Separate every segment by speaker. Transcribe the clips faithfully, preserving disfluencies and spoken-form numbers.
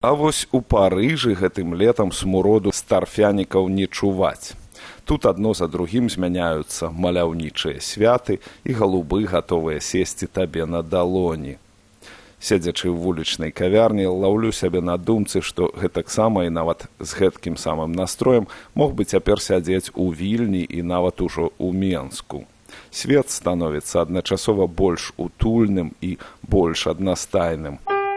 Speaker 1: А вось у Парыжы гэтым летам смуроду з тарфянікаў не чуваць. Тут адно за другім змяняюцца маляўнічыя святы і галубы гатовыя сесці табе на далоні. Седзячы ў вулічнай кавярні, лаўлю сябе на думцы, што гэтаксама і нават з гэткім самым настроем мог бы цяпер сядзець у Вільні і нават ужо ў Менску. Свет становіцца адначасова больш утульным і больш аднастайным.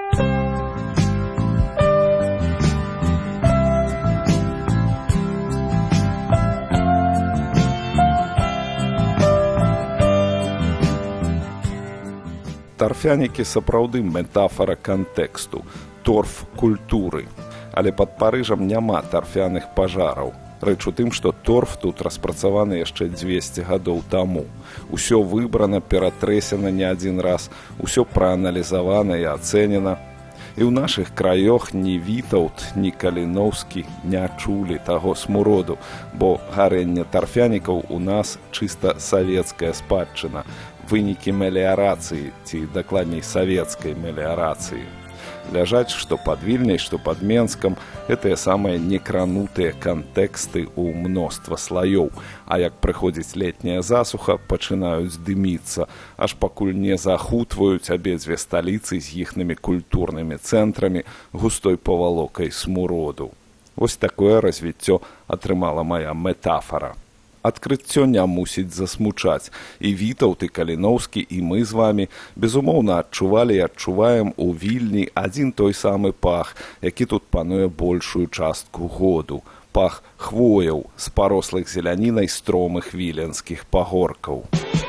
Speaker 1: Тарфянікі сапраўды метафара кантэксту, торф культуры. Але пад Парыжам няма тарфяных пажараў. Рэч у тым, што торф тут распрацаваны яшчэ дзвесце гадоў таму. Усё выбрана, ператрэсена не адзін раз, усё прааналізавана і ацэнена. І ў нашых краёх ні Вітаўт, ні Каліноўскі не чулі таго смуроду, бо гарэнне тарфянікаў у нас чыста савецкая спадчына, вынікі меліярацыі, ці дакладней савецкай меліярацыі. Ляжаць, што пад Вільняй, што пад Менскам, гэтыя самыя некранутыя кантэксты ў мноства слаёў, а як прыходзіць летняя засуха, пачынаюць дыміцца, аж пакуль не захутваюць абедзве сталіцы з іхнымі культурнымі цэнтрамі густой павалокай смуроду. Вось такое развіццё атрымала мая метафара. Адкрыццё не мусіць засмучаць. І Вітаўт, і Каліноўскі, і мы з вамі, безумоўна, адчувалі і адчуваем у Вільні адзін той самы пах, які тут пануе большую частку году. Пах хвояў з парослых зелянінай стромых віленскіх пагоркаў.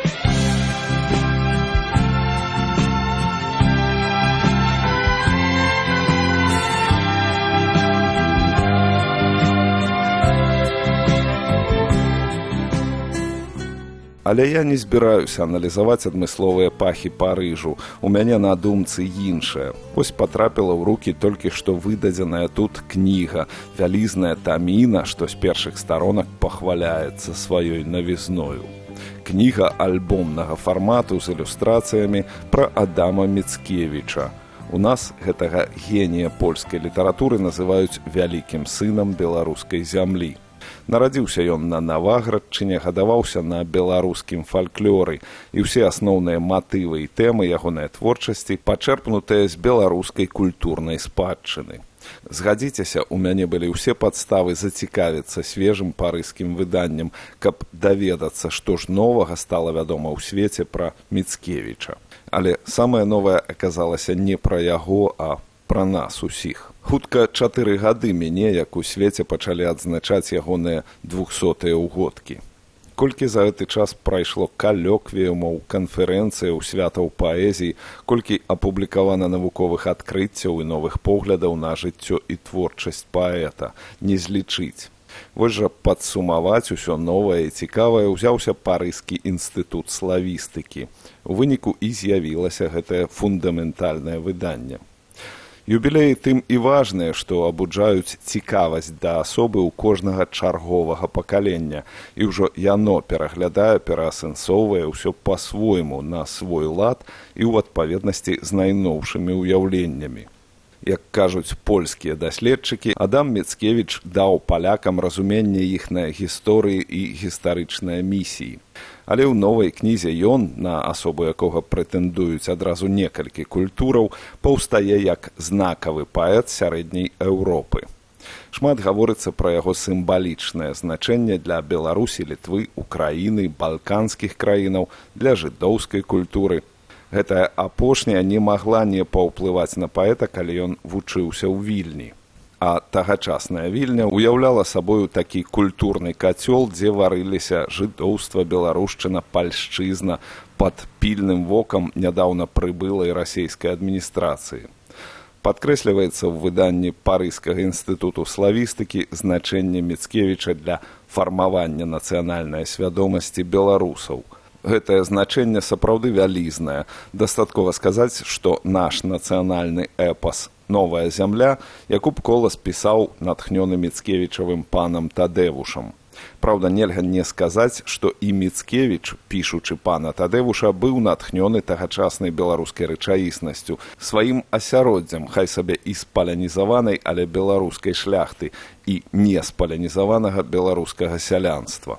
Speaker 1: Але я не збіраюся аналізаваць адмысловыя пахі Парыжу. У мяне на думцы іншае. Вось патрапіла ў рукі толькі што выдадзеная тут кніга, вялізная таміна, што з першых старонак пахваляецца сваёй навізною. Кніга альбомнага фармату з ілюстрацыямі пра Адама Міцкевіча. У нас гэтага генія польскай літаратуры называюць вялікім сынам беларускай зямлі. Нарадзіўся ён на Наваградчыне, гадаваўся на беларускім фальклоры, і ўсе асноўныя матывы і тэмы ягонай творчасці пачэрпнутыя з беларускай культурнай спадчыны. Згадзіцеся, у мяне былі ўсе падставы зацікавіцца свежым парыжскім выданнем, каб даведацца, што ж новага стала вядома ў свеце пра Міцкевіча. Але самае новае аказалася не пра яго, а пра нас усіх. Хутка чатыры гады мяне, як у свеце пачалі адзначаць ягоныя двухсотыя ўгодкі. Колькі за гэты час прайшло калёквіумаў, канферэнцыяў, святаў паэзіі, колькі апублікавана навуковых адкрыццяў і новых поглядаў на жыццё і творчасць паэта, не злічыць. Вось жа падсумаваць усё новае і цікавае ўзяўся Парыжскі інстытут славістыкі. У выніку і з'явілася гэтае фундаментальнае выданне. Юбілеі тым і важныя, што абуджаюць цікавасць да асобы ў кожнага чарговага пакалення, і ўжо яно пераглядае, пераасэнсоўвае ўсё па-свойму на свой лад і ў адпаведнасці з найноўшымі ўяўленнямі. Як кажуць польскія даследчыкі, Адам Міцкевіч даў палякам разуменне іхнай гісторыі і гістарычнай місіі. Але ў новай кнізе ён, на асобу якога прэтэндуюць адразу некалькі культураў, паўстае як знакавы паэт сярэдняй Еўропы. Шмат гаворыцца пра яго сімвалічнае значэнне для Беларусі, Літвы, Украіны, балканскіх краінаў, для жыдоўскай культуры. Гэтая апошняя не магла не паўплываць на паэта, калі ён вучыўся ў Вільні. А тагачасная Вільня уяўляла сабою такі культурны кацёл, дзе варыліся жыдоўства, беларушчына, пальшчызна пад пільным вокам нядаўна прыбылай расійскай адміністрацыі. Падкрэсліваецца ў выданні Парыжскага інстытуту славістыкі значэнне Міцкевіча для фармавання нацыянальнай свядомасці беларусаў. Гэтае значэнне сапраўды вялізнае. Дастаткова сказаць, што наш нацыянальны эпас «Новая зямля» Якуб Колас пісаў натхнёны Міцкевічавым панам Тадэвушам. Праўда, нельга не сказаць, што і Міцкевіч, пішучы пана Тадэвуша, быў натхнёны тагачаснай беларускай рэчаіснасцю, сваім асяроддзям, хай сабе і з палянізаванай, але беларускай шляхты, і не з палянізаванага беларускага сялянства.